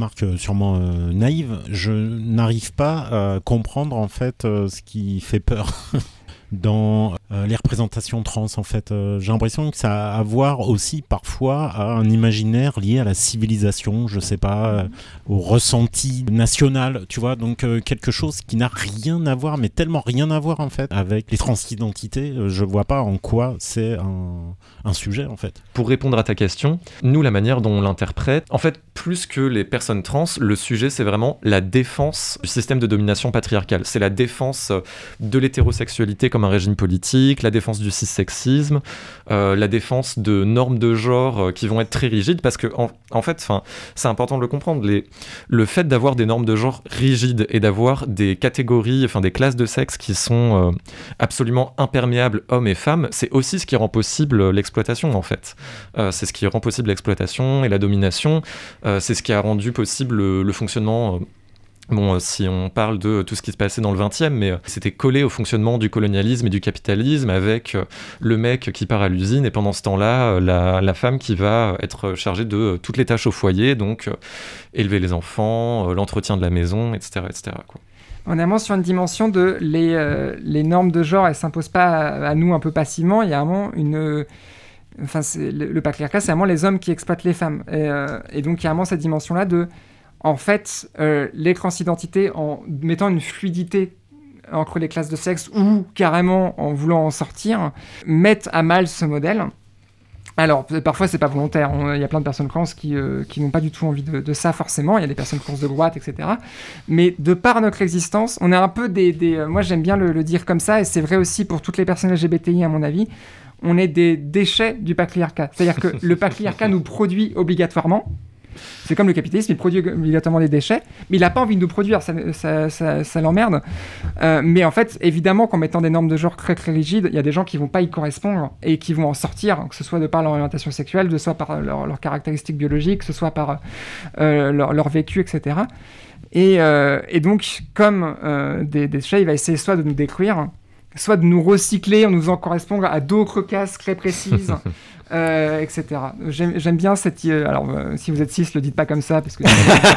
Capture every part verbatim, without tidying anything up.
remarque sûrement euh, naïve, je n'arrive pas à comprendre en fait euh, ce qui fait peur dans euh, les représentations trans en fait. Euh, j'ai l'impression que ça a à voir aussi parfois à un imaginaire lié à la civilisation, je sais pas, euh, au ressenti national, tu vois, donc euh, quelque chose qui n'a rien à voir, mais tellement rien à voir en fait avec les transidentités, euh, je vois pas en quoi c'est un, un sujet en fait. Pour répondre à ta question, nous la manière dont on l'interprète, en fait plus que les personnes trans, le sujet c'est vraiment la défense du système de domination patriarcale, c'est la défense de l'hétérosexualité comme un régime politique, la défense du cissexisme, euh, la défense de normes de genre euh, qui vont être très rigides, parce que en, en fait, c'est important de le comprendre, les, le fait d'avoir des normes de genre rigides et d'avoir des catégories, enfin des classes de sexe qui sont euh, absolument imperméables hommes et femmes, c'est aussi ce qui rend possible l'exploitation en fait. Euh, c'est ce qui rend possible l'exploitation et la domination, euh, c'est ce qui a rendu possible le, le fonctionnement... Euh, Bon, si on parle de tout ce qui se passait dans le vingtième, mais c'était collé au fonctionnement du colonialisme et du capitalisme avec le mec qui part à l'usine et pendant ce temps-là, la, la femme qui va être chargée de toutes les tâches au foyer, donc élever les enfants, l'entretien de la maison, et cetera, et cetera quoi. On est vraiment sur une dimension de les, euh, les normes de genre, elles ne s'imposent pas à, à nous un peu passivement, il y a vraiment une... Enfin, c'est, le, le patriarcat, c'est vraiment les hommes qui exploitent les femmes. Et, euh, et donc, il y a vraiment cette dimension-là de... En fait, euh, les transidentités, en mettant une fluidité entre les classes de sexe ou carrément en voulant en sortir, mettent à mal ce modèle. Alors, parfois, c'est pas volontaire. Il y a plein de personnes trans qui, euh, qui n'ont pas du tout envie de, de ça, forcément. Il y a des personnes trans de droite, et cetera. Mais de par notre existence, on est un peu des... des euh, moi, j'aime bien le, le dire comme ça, et c'est vrai aussi pour toutes les personnes L G B T I, à mon avis. On est des déchets du patriarcat. C'est-à-dire que le patriarcat nous produit obligatoirement. C'est comme le capitalisme, il produit obligatoirement des déchets, mais il n'a pas envie de nous produire, ça, ça, ça, ça l'emmerde. Euh, mais en fait, évidemment qu'en mettant des normes de genre très très rigides, il y a des gens qui ne vont pas y correspondre et qui vont en sortir, que ce soit de par leur orientation sexuelle, que ce soit par leurs leur caractéristiques biologiques, que ce soit par euh, leur, leur vécu, et cetera. Et, euh, et donc, comme euh, des, des déchets, il va essayer soit de nous détruire, soit de nous recycler en nous faisant correspondre à d'autres cases très précises. Euh, et cetera. J'aime, j'aime bien cette... Euh, alors, euh, si vous êtes cis, le dites pas comme ça, parce que...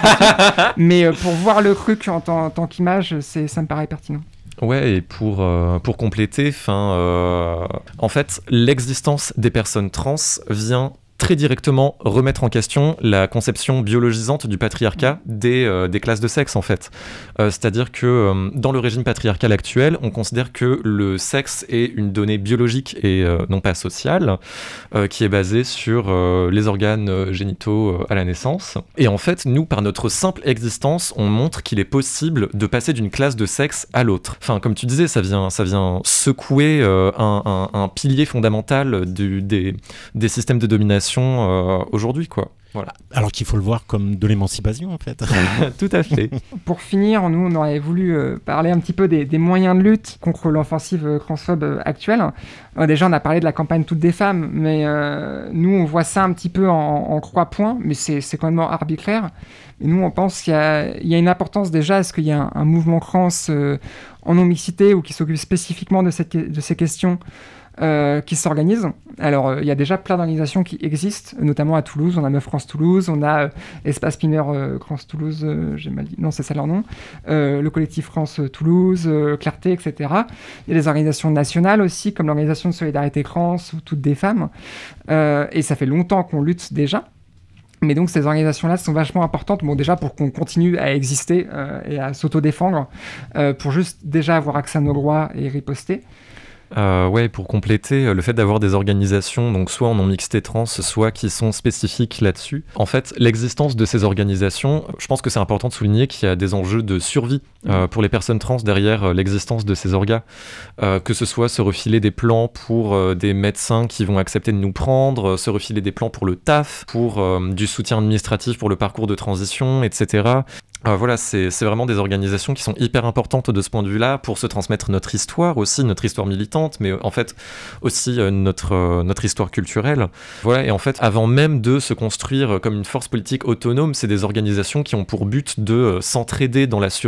mais euh, pour voir le truc en tant, en tant qu'image, c'est, ça me paraît pertinent. Ouais, et pour, euh, pour compléter, euh, en fait, l'existence des personnes trans vient très directement remettre en question la conception biologisante du patriarcat des, euh, des classes de sexe, en fait. Euh, c'est-à-dire que euh, dans le régime patriarcal actuel, on considère que le sexe est une donnée biologique et euh, non pas sociale, euh, qui est basée sur euh, les organes euh, génitaux euh, à la naissance. Et en fait, nous, par notre simple existence, on montre qu'il est possible de passer d'une classe de sexe à l'autre. Enfin, comme tu disais, ça vient, ça vient secouer euh, un, un, un pilier fondamental du, des, des systèmes de domination Euh, aujourd'hui, quoi. Voilà. Alors qu'il faut le voir comme de l'émancipation, en fait. Tout à fait. Pour finir, nous, on aurait voulu euh, parler un petit peu des, des moyens de lutte contre l'offensive euh, transphobe euh, actuelle. Euh, déjà, on a parlé de la campagne Toutes des femmes, mais euh, nous, on voit ça un petit peu en, en trois points, mais c'est, c'est quand même arbitraire. Et nous, on pense qu'il y a, il y a une importance déjà à ce qu'il y ait un, un mouvement trans euh, en non-mixité ou qui s'occupe spécifiquement de, cette, de ces questions Euh, qui s'organisent. Alors, il euh, y a déjà plein d'organisations qui existent, notamment à Toulouse. On a Meuf France Toulouse, on a euh, Espace Mineur euh, France Toulouse, euh, j'ai mal dit, non, c'est ça leur nom, euh, le collectif France Toulouse, euh, Clarté, et cetera. Il y a des organisations nationales aussi, comme l'organisation de solidarité trans ou Toutes des femmes. Euh, et ça fait longtemps qu'on lutte déjà. Mais donc, ces organisations-là sont vachement importantes, bon, déjà pour qu'on continue à exister euh, et à s'autodéfendre, euh, pour juste déjà avoir accès à nos droits et riposter. Euh, ouais, pour compléter, le fait d'avoir des organisations, donc soit en non-mixité trans, soit qui sont spécifiques là-dessus. En fait, l'existence de ces organisations, je pense que c'est important de souligner qu'il y a des enjeux de survie euh, pour les personnes trans derrière euh, l'existence de ces orgas. Euh, que ce soit se refiler des plans pour euh, des médecins qui vont accepter de nous prendre, euh, se refiler des plans pour le taf, pour euh, du soutien administratif pour le parcours de transition, et cetera. Euh, voilà, c'est, c'est vraiment des organisations qui sont hyper importantes de ce point de vue-là pour se transmettre notre histoire aussi, notre histoire militante, mais en fait aussi euh, notre, euh, notre histoire culturelle. Voilà, et en fait, avant même de se construire comme une force politique autonome, c'est des organisations qui ont pour but de euh, s'entraider dans la survie et de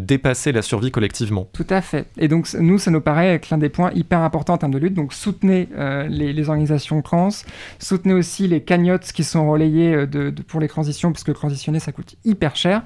dépasser la survie collectivement. Tout à fait. Et donc, nous, ça nous paraît être l'un des points hyper importants en termes de lutte. Donc, soutenez euh, les, les organisations trans, soutenez aussi les cagnottes qui sont relayées de, de, pour les transitions, parce que transitionner, ça coûte hyper cher.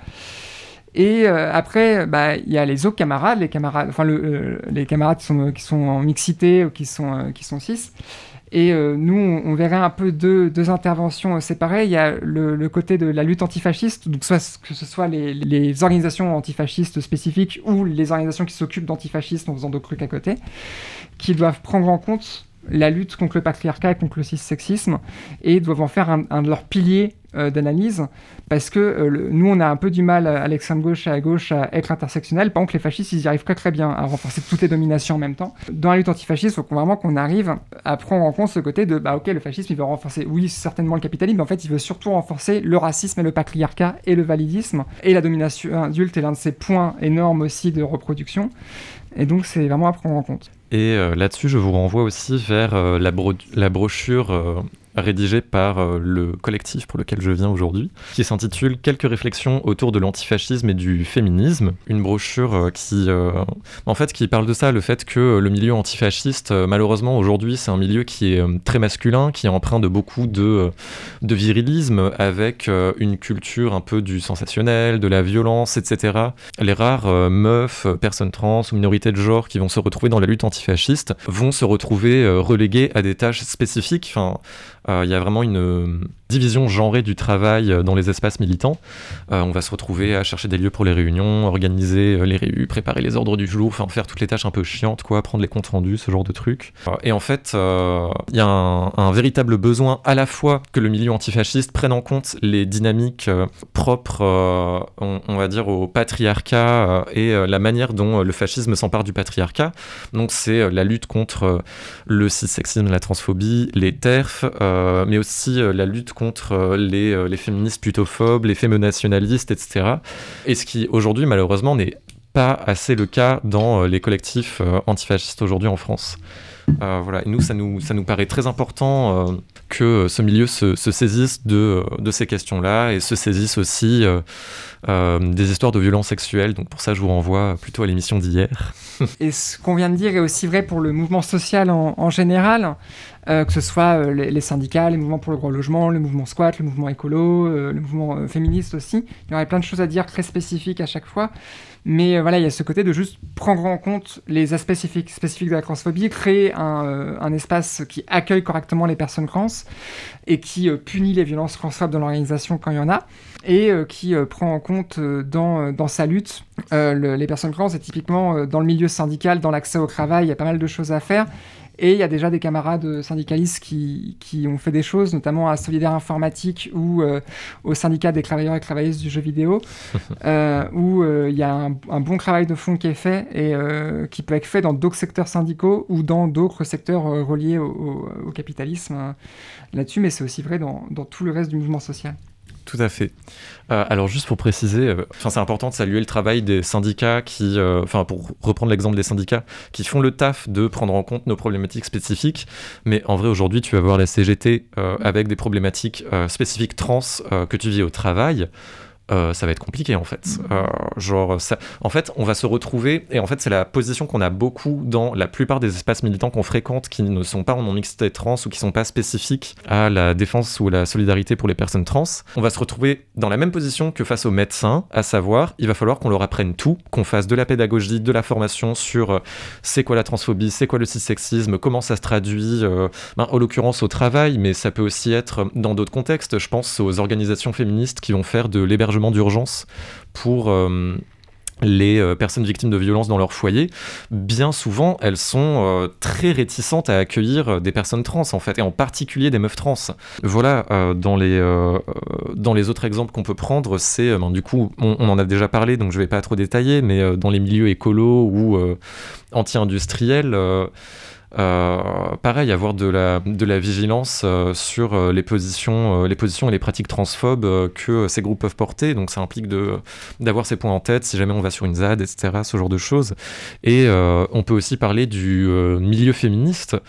Et euh, après, bah, y a les autres camarades, les camarades, enfin, le, euh, les camarades qui sont, qui sont en mixité ou qui sont, euh, qui sont cis. Et euh, nous, on, on verrait un peu deux, deux interventions euh, séparées. Il y a le, le côté de la lutte antifasciste, donc soit, que ce soit les, les organisations antifascistes spécifiques ou les organisations qui s'occupent d'antifascisme en faisant d'autres trucs à côté, qui doivent prendre en compte la lutte contre le patriarcat et contre le cis-sexisme et doivent en faire un, un de leurs piliers euh, d'analyse, parce que euh, le, nous, on a un peu du mal, à l'extrême gauche et à gauche, à être intersectionnel. Par contre, les fascistes, ils y arrivent très très bien à renforcer toutes les dominations en même temps. Dans la lutte antifasciste, il faut vraiment qu'on arrive à prendre en compte ce côté de, bah ok, le fascisme, il veut renforcer, oui, certainement le capitalisme, mais en fait, il veut surtout renforcer le racisme et le patriarcat et le validisme. Et la domination adulte est l'un de ses points énormes aussi de reproduction. Et donc, c'est vraiment à prendre en compte. Et euh, là-dessus, je vous renvoie aussi vers euh, la, bro- la brochure euh, rédigée par euh, le collectif pour lequel je viens aujourd'hui, qui s'intitule « Quelques réflexions autour de l'antifascisme et du féminisme ». Une brochure euh, qui, euh, en fait, qui parle de ça, le fait que le milieu antifasciste, euh, malheureusement, aujourd'hui, c'est un milieu qui est euh, très masculin, qui est empreint de beaucoup de, euh, de virilisme, avec euh, une culture un peu du sensationnel, de la violence, et cetera. Les rares euh, meufs, personnes trans ou minorités de genre qui vont se retrouver dans la lutte antifasciste vont se retrouver euh, reléguées à des tâches spécifiques. Enfin, il euh, y a vraiment une euh, division genrée du travail euh, dans les espaces militants. Euh, on va se retrouver à chercher des lieux pour les réunions, organiser euh, les réunions, préparer les ordres du jour, enfin faire toutes les tâches un peu chiantes, quoi, prendre les comptes rendus, ce genre de trucs. Euh, et en fait, il euh, y a un, un véritable besoin à la fois que le milieu antifasciste prenne en compte les dynamiques euh, propres, euh, on, on va dire, au patriarcat euh, et euh, la manière dont euh, le fascisme s'empare du patriarcat. Donc c'est euh, la lutte contre euh, le cis-sexisme, la transphobie, les TERF, euh, Euh, mais aussi euh, la lutte contre euh, les, euh, les féministes plutophobes, les fémonationalistes, et cetera. Et ce qui, aujourd'hui, malheureusement, n'est pas assez le cas dans euh, les collectifs euh, antifascistes aujourd'hui en France. Euh, voilà. Et nous, ça nous, ça nous paraît très important euh, que ce milieu se, se saisisse de, de ces questions-là et se saisisse aussi euh, euh, des histoires de violences sexuelles. Donc pour ça, je vous renvoie plutôt à l'émission d'hier. Et ce qu'on vient de dire est aussi vrai pour le mouvement social en, en général, euh, que ce soit euh, les, les syndicats, les mouvements pour le droit au logement, le mouvement squat, le mouvement écolo, euh, le mouvement euh, féministe aussi. Il y aurait plein de choses à dire très spécifiques à chaque fois. Mais euh, voilà, il y a ce côté de juste prendre en compte les aspects spécifiques, spécifiques de la transphobie, créer un, euh, un espace qui accueille correctement les personnes trans et qui euh, punit les violences transphobes dans l'organisation quand il y en a, et euh, qui euh, prend en compte euh, dans, dans sa lutte euh, le, les personnes trans. Et typiquement, euh, dans le milieu syndical, dans l'accès au travail, il y a pas mal de choses à faire. Et il y a déjà des camarades syndicalistes qui, qui ont fait des choses, notamment à Solidaire Informatique ou euh, au syndicat des travailleurs et travailleuses du jeu vidéo, euh, où euh, il y a un, un bon travail de fond qui est fait et euh, qui peut être fait dans d'autres secteurs syndicaux ou dans d'autres secteurs euh, reliés au, au, au capitalisme euh, là-dessus, mais c'est aussi vrai dans, dans tout le reste du mouvement social. Tout à fait. Euh, alors juste pour préciser, euh, c'est important de saluer le travail des syndicats qui, enfin euh, pour reprendre l'exemple des syndicats, qui font le taf de prendre en compte nos problématiques spécifiques. Mais en vrai, aujourd'hui, tu vas voir la C G T euh, avec des problématiques euh, spécifiques trans euh, que tu vis au travail. Euh, ça va être compliqué en fait. Euh, genre, ça... En fait, on va se retrouver, et en fait, c'est la position qu'on a beaucoup dans la plupart des espaces militants qu'on fréquente qui ne sont pas en non-mixité trans ou qui ne sont pas spécifiques à la défense ou la solidarité pour les personnes trans. On va se retrouver dans la même position que face aux médecins, à savoir, il va falloir qu'on leur apprenne tout, qu'on fasse de la pédagogie, de la formation sur euh, c'est quoi la transphobie, c'est quoi le cis-sexisme, comment ça se traduit, euh, ben, en l'occurrence au travail, mais ça peut aussi être dans d'autres contextes. Je pense aux organisations féministes qui vont faire de l'hébergement d'urgence pour euh, les euh, personnes victimes de violences dans leur foyer. Bien souvent, elles sont euh, très réticentes à accueillir des personnes trans, en fait, et en particulier des meufs trans. Voilà, euh, dans, les, euh, dans les autres exemples qu'on peut prendre, c'est, euh, ben, du coup, on, on en a déjà parlé, donc je vais pas trop détailler, mais euh, dans les milieux écolos ou euh, anti-industriels, euh, Euh, pareil, avoir de la, de la vigilance euh, sur euh, les, positions, euh, les positions et les pratiques transphobes euh, que ces groupes peuvent porter. Donc ça implique de, d'avoir ces points en tête si jamais on va sur une Z A D, et cetera, ce genre de choses. Et euh, on peut aussi parler du euh, milieu féministe.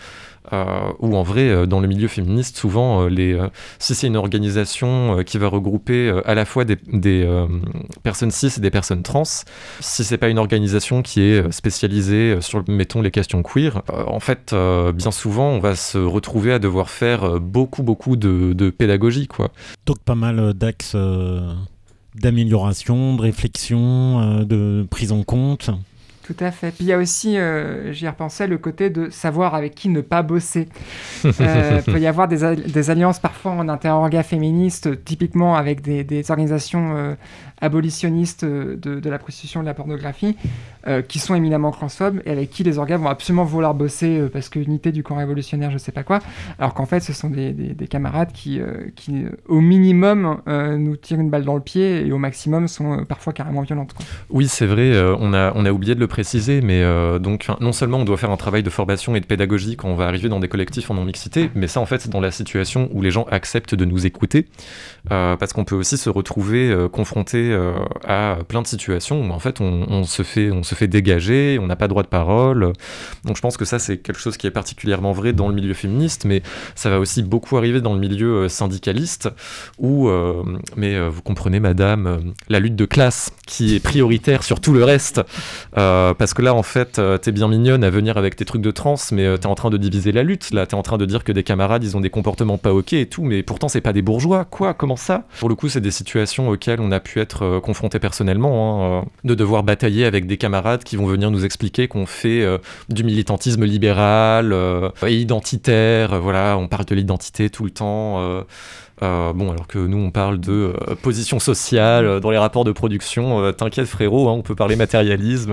Euh, ou en vrai, euh, dans le milieu féministe, souvent, euh, les, euh, si c'est une organisation euh, qui va regrouper euh, à la fois des, des euh, personnes cis et des personnes trans, si c'est pas une organisation qui est spécialisée euh, sur, mettons, les questions queer, euh, en fait, euh, bien souvent, on va se retrouver à devoir faire euh, beaucoup, beaucoup de, de pédagogie, quoi. Donc pas mal d'axes euh, d'amélioration, de réflexion, euh, de prise en compte. Tout à fait. Puis il y a aussi, euh, j'y repensais, le côté de savoir avec qui ne pas bosser. Il euh, peut y avoir des, des alliances parfois en interorga féministe, typiquement avec des, des organisations euh, abolitionnistes de, de la prostitution et de la pornographie, euh, qui sont éminemment transphobes et avec qui les orgas vont absolument vouloir bosser euh, parce que unité du camp révolutionnaire, je sais pas quoi, alors qu'en fait ce sont des, des, des camarades qui, euh, qui au minimum euh, nous tirent une balle dans le pied et au maximum sont euh, parfois carrément violentes, quoi. Oui, c'est vrai, euh, on, a, on a oublié de le préciser, mais euh, donc non seulement on doit faire un travail de formation et de pédagogie quand on va arriver dans des collectifs en non-mixité, mais ça en fait c'est dans la situation où les gens acceptent de nous écouter, euh, parce qu'on peut aussi se retrouver euh, confronté euh, à plein de situations où en fait on, on, se fait, on se fait dégager, on n'a pas droit de parole, donc je pense que ça c'est quelque chose qui est particulièrement vrai dans le milieu féministe, mais ça va aussi beaucoup arriver dans le milieu euh, syndicaliste, où, euh, mais euh, vous comprenez madame, euh, la lutte de classe qui est prioritaire sur tout le reste, euh, parce que là en fait euh, t'es bien mignonne à venir avec tes trucs de trans, mais euh, t'es en train de diviser la lutte, là t'es en train de dire que des camarades ils ont des comportements pas ok et tout, mais pourtant c'est pas des bourgeois, quoi, comment ça? Pour le coup c'est des situations auxquelles on a pu être euh, confronté personnellement, hein, euh, de devoir batailler avec des camarades qui vont venir nous expliquer qu'on fait euh, du militantisme libéral euh, et identitaire, euh, voilà, on parle de l'identité tout le temps, euh, Euh, bon, alors que nous on parle de euh, position sociale euh, dans les rapports de production, euh, t'inquiète frérot, hein, on peut parler matérialisme.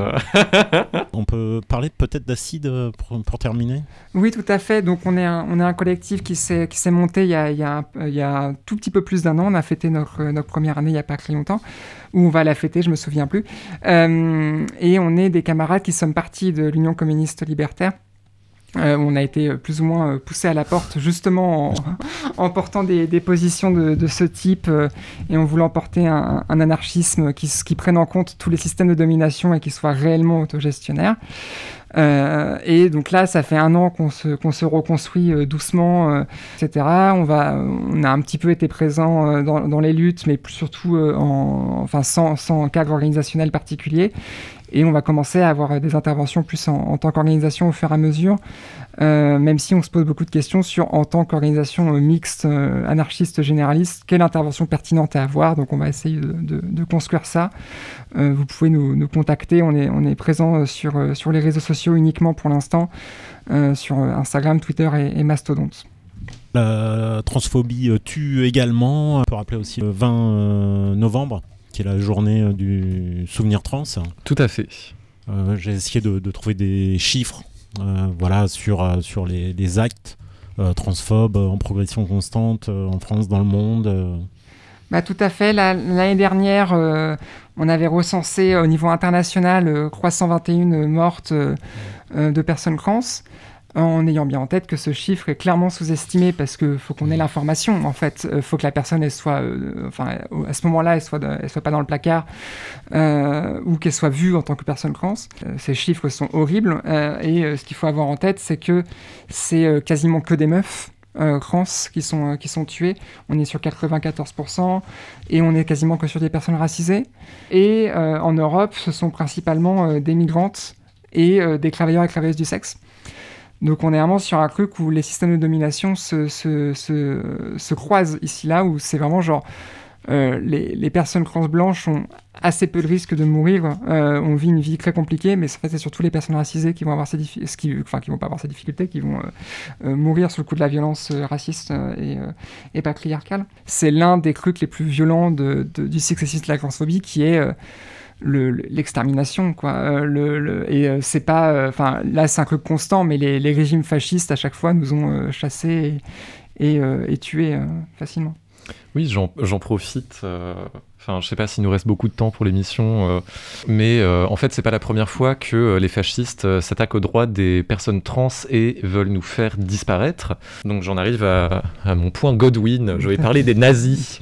On peut parler peut-être d'acide pour, pour terminer? Oui, tout à fait. Donc on est un, on est un collectif qui s'est, qui s'est monté il y, a, il, y a un, il y a un tout petit peu plus d'un an. On a fêté notre, notre première année il n'y a pas très longtemps, ou on va la fêter, je me souviens plus. Euh, et on est des camarades qui sommes partis de l'Union communiste libertaire. Euh, on a été plus ou moins poussés à la porte justement en, en portant des, des positions de, de ce type euh, et en voulant porter un, un anarchisme qui, qui prenne en compte tous les systèmes de domination et qui soit réellement autogestionnaire. Euh, et donc là, ça fait un an qu'on se, qu'on se reconstruit euh, doucement, euh, et cetera. On, va, on a un petit peu été présent euh, dans, dans les luttes, mais plus surtout euh, en, enfin, sans, sans cadre organisationnel particulier. Et on va commencer à avoir des interventions plus en, en tant qu'organisation au fur et à mesure, euh, même si on se pose beaucoup de questions sur, en tant qu'organisation euh, mixte, euh, anarchiste, généraliste, quelle intervention pertinente à avoir. Donc on va essayer de, de, de construire ça. Euh, vous pouvez nous, nous contacter, on est, on est présent sur, euh, sur les réseaux sociaux uniquement pour l'instant, euh, sur Instagram, Twitter et, et Mastodonte. La transphobie tue également. On peut rappeler aussi le vingt novembre, qui est la journée du souvenir trans. Tout à fait. Euh, j'ai essayé de, de trouver des chiffres euh, voilà, sur, euh, sur les, les actes euh, transphobes en progression constante euh, en France, dans le monde. Euh. Bah, tout à fait. La, l'année dernière, euh, on avait recensé au niveau international euh, trois cent vingt et une mortes euh, euh, de personnes trans, en ayant bien en tête que ce chiffre est clairement sous-estimé parce qu'il faut qu'on ait l'information. En fait, il euh, faut que la personne, elle soit, euh, enfin, à ce moment-là, elle soit, de, elle soit pas dans le placard euh, ou qu'elle soit vue en tant que personne trans. Euh, ces chiffres sont horribles euh, et euh, ce qu'il faut avoir en tête, c'est que c'est euh, quasiment que des meufs Euh, trans qui sont, euh, qui sont tués. On est sur quatre-vingt-quatorze pour cent et on est quasiment que sur des personnes racisées. Et euh, en Europe, ce sont principalement euh, des migrantes et euh, des travailleurs et travailleuses du sexe. Donc on est vraiment sur un truc où les systèmes de domination se, se, se, se croisent ici, là, où c'est vraiment genre euh, les, les personnes trans blanches ont assez peu de risques de mourir, euh, on vit une vie très compliquée, mais en fait, c'est surtout les personnes racisées qui vont avoir ces difficultés, qui, enfin qui vont pas avoir ces difficultés, qui vont euh, euh, mourir sous le coup de la violence euh, raciste euh, et, euh, et patriarcale. C'est l'un des trucs les plus violents de, de, du sexisme de la transphobie, qui est euh, Le, l'extermination, quoi. Euh, le, le, et euh, c'est pas... Enfin, euh, là, c'est un truc constant, mais les, les régimes fascistes, à chaque fois, nous ont euh, chassés et, et, euh, et tués euh, facilement. Oui, j'en, j'en profite. Enfin, euh, je sais pas s'il nous reste beaucoup de temps pour l'émission, euh, mais euh, en fait, c'est pas la première fois que euh, les fascistes euh, s'attaquent aux droits des personnes trans et veulent nous faire disparaître. Donc, j'en arrive à, à mon point Godwin. Je vais parler des nazis.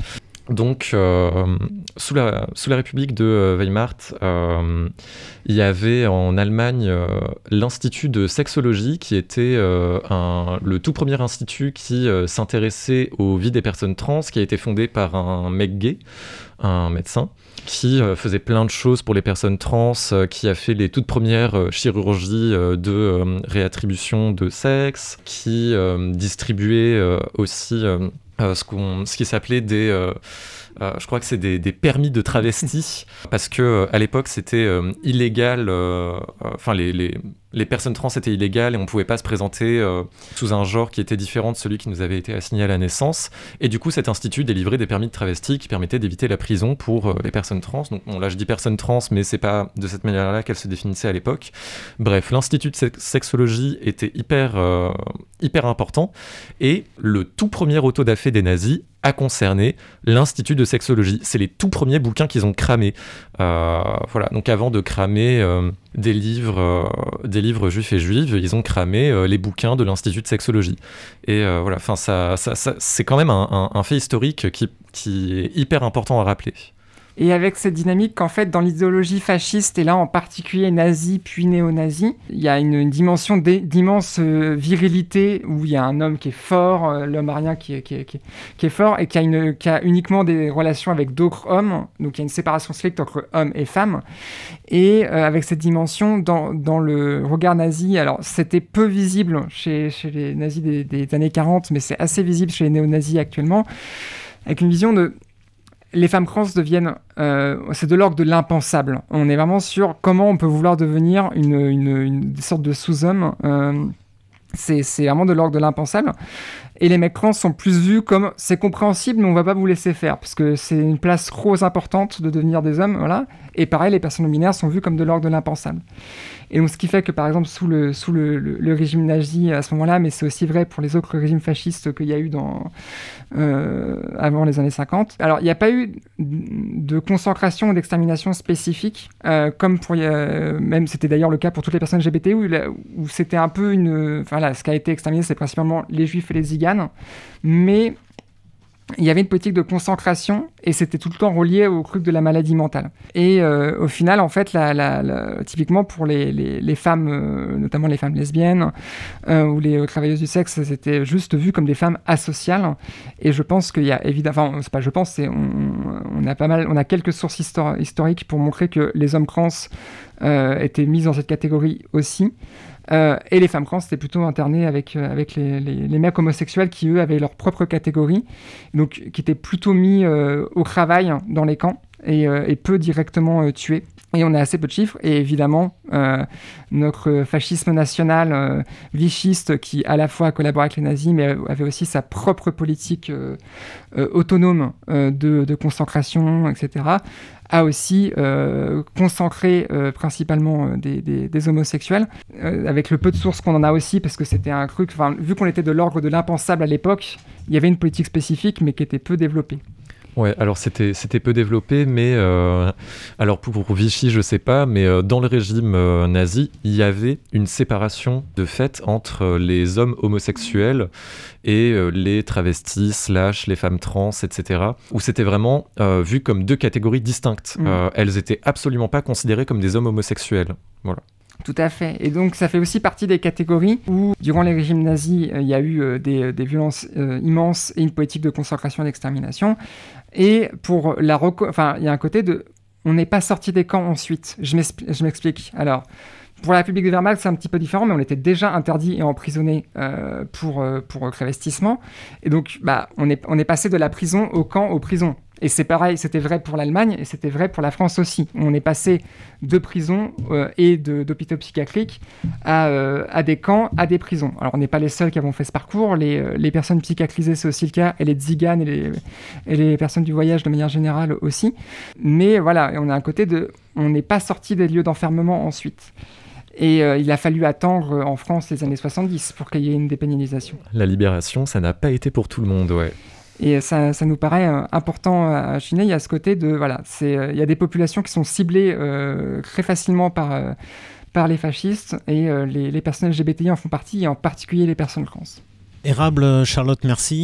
Donc, euh, sous, la, sous la République de Weimar, euh, il y avait en Allemagne euh, l'Institut de sexologie, qui était euh, un, le tout premier institut qui euh, s'intéressait aux vies des personnes trans, qui a été fondé par un mec gay, un médecin, qui euh, faisait plein de choses pour les personnes trans, euh, qui a fait les toutes premières euh, chirurgies euh, de euh, réattribution de sexe, qui euh, distribuait euh, aussi... Euh, Euh, ce, qu'on, ce qui s'appelait des, euh, euh, je crois que c'est des, des permis de travesti, parce que euh, à l'époque c'était euh, illégal, enfin euh, les, les, les personnes trans étaient illégales et on pouvait pas se présenter euh, sous un genre qui était différent de celui qui nous avait été assigné à la naissance. Et du coup, cet institut délivrait des permis de travesti qui permettaient d'éviter la prison pour euh, les personnes trans. Donc bon, là je dis personnes trans, mais c'est pas de cette manière-là qu'elles se définissaient à l'époque. Bref, l'institut de sexologie était hyper euh, hyper important, et le tout premier auto-da-fé des nazis a concerné l'Institut de sexologie. C'est les tout premiers bouquins qu'ils ont cramés. Euh, voilà. Donc avant de cramer euh, des livres, euh, des livres juifs et juives, ils ont cramé euh, les bouquins de l'Institut de sexologie. Et euh, voilà. Enfin, ça, ça, ça, c'est quand même un, un, un fait historique qui, qui est hyper important à rappeler. Et avec cette dynamique qu'en fait, dans l'idéologie fasciste, et là en particulier nazi puis néo-nazi, il y a une, une dimension d'immense euh, virilité où il y a un homme qui est fort, euh, l'homme arien qui est, qui, est, qui, est, qui est fort et qui a, une, qui a uniquement des relations avec d'autres hommes. Donc il y a une séparation stricte entre hommes et femmes. Et euh, avec cette dimension, dans, dans le regard nazi, alors c'était peu visible chez, chez les nazis des, des années quarante, mais c'est assez visible chez les néo-nazis actuellement, avec une vision de... Les femmes trans deviennent, euh, c'est de l'ordre de l'impensable. On est vraiment sur comment on peut vouloir devenir une, une, une sorte de sous-homme. Euh, c'est, c'est vraiment de l'ordre de l'impensable. Et les mecs trans sont plus vus comme c'est compréhensible, mais on va pas vous laisser faire parce que c'est une place trop importante de devenir des hommes, voilà. Et pareil, les personnes non binaires sont vues comme de l'ordre de l'impensable. Et donc, ce qui fait que, par exemple, sous le, sous le, le, le régime nazi à ce moment-là, mais c'est aussi vrai pour les autres régimes fascistes qu'il y a eu dans, euh, avant les années cinquante. Alors, il n'y a pas eu de concentration ou d'extermination spécifique, euh, comme pour, euh, même c'était d'ailleurs le cas pour toutes les personnes L G B T, où, où c'était un peu une... Enfin là, ce qui a été exterminé, c'est principalement les juifs et les ziganes, mais... il y avait une politique de concentration et c'était tout le temps relié au truc de la maladie mentale. Et euh, au final, en fait, la, la, la, typiquement pour les, les, les femmes, euh, notamment les femmes lesbiennes euh, ou les euh, travailleuses du sexe, c'était juste vu comme des femmes asociales. Et je pense qu'il y a évidemment, enfin, c'est pas je pense, c'est on, on a pas mal, on a quelques sources histori- historiques pour montrer que les hommes trans euh, étaient mis dans cette catégorie aussi. Euh, et les femmes trans étaient plutôt internées avec, euh, avec les, les, les mecs homosexuels qui, eux, avaient leur propre catégorie, donc qui étaient plutôt mis euh, au travail dans les camps et, euh, et peu directement euh, tués. Et on a assez peu de chiffres. Et évidemment, euh, notre fascisme national euh, vichiste, qui à la fois collaborait avec les nazis, mais avait aussi sa propre politique euh, euh, autonome euh, de, de concentration, et cetera, a aussi euh, concentré euh, principalement euh, des, des, des homosexuels, euh, avec le peu de sources qu'on en a aussi, parce que c'était un truc, vu qu'on était de l'ordre de l'impensable à l'époque, il y avait une politique spécifique, mais qui était peu développée. Ouais, alors c'était, c'était peu développé, mais euh, alors pour, pour Vichy, je sais pas, mais euh, dans le régime euh, nazi, il y avait une séparation de fait entre euh, les hommes homosexuels et euh, les travestis, slash, les femmes trans, et cetera, où c'était vraiment euh, vu comme deux catégories distinctes. Mmh. Euh, elles étaient absolument pas considérées comme des hommes homosexuels. Voilà. Tout à fait. Et donc, ça fait aussi partie des catégories où, durant les régimes nazis, il y a eu euh, des, des violences euh, immenses et une politique de concentration et d'extermination. Et pour la reco- enfin, il y a un côté de... On n'est pas sorti des camps ensuite. Je, m'expl- je m'explique. Alors, pour la République de Weimar, c'est un petit peu différent, mais on était déjà interdit et emprisonné euh, pour, euh, pour travestissement. Et donc, bah, on est, on est passé de la prison au camp aux prisons. Et c'est pareil, c'était vrai pour l'Allemagne et c'était vrai pour la France aussi. On est passé de prisons euh, et de, d'hôpitaux psychiatriques à, euh, à des camps, à des prisons. Alors, on n'est pas les seuls qui avons fait ce parcours. Les, euh, les personnes psychiatrisées, c'est aussi le cas, et les tziganes et les, et les personnes du voyage de manière générale aussi. Mais voilà, on a un côté de... On n'est pas sorti des lieux d'enfermement ensuite. Et euh, il a fallu attendre euh, en France les années soixante-dix pour qu'il y ait une dépénalisation. La libération, ça n'a pas été pour tout le monde, ouais. Et ça, ça nous paraît euh, important à chiner. Il y a ce côté de... Voilà, c'est, euh, il y a des populations qui sont ciblées euh, très facilement par, euh, par les fascistes, et euh, les, les personnes L G B T I en font partie, et en particulier les personnes trans. Érable, Charlotte, merci.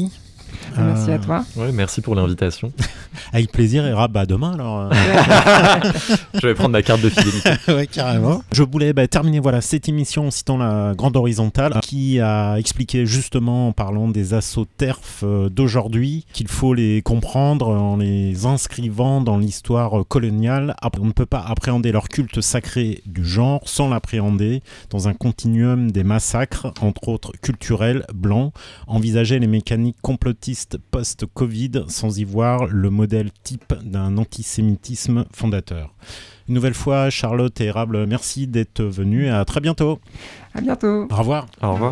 Merci Euh, à toi. Ouais, merci pour l'invitation. Avec plaisir, et rap, bah demain alors. Je vais prendre ma carte de fidélité. Ouais, carrément. Je voulais bah, terminer voilà, cette émission en citant la Grande Horizontale qui a expliqué justement en parlant des assauts TERF euh, d'aujourd'hui qu'il faut les comprendre en les inscrivant dans l'histoire coloniale. On ne peut pas appréhender leur culte sacré du genre sans l'appréhender dans un continuum des massacres, entre autres culturels, blancs, envisager les mécaniques complotistes post-Covid sans y voir le modèle type d'un antisémitisme fondateur. Une nouvelle fois, Charlotte et Érable, merci d'être venus et à très bientôt. À bientôt. Au revoir. Au revoir.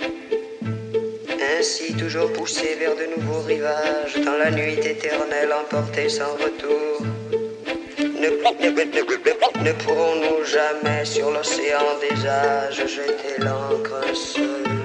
Ainsi toujours poussé vers de nouveaux rivages, dans la nuit éternelle emporté sans retour. Ne, ne, ne, ne pourrons-nous jamais sur l'océan des âges jeter l'encre seule?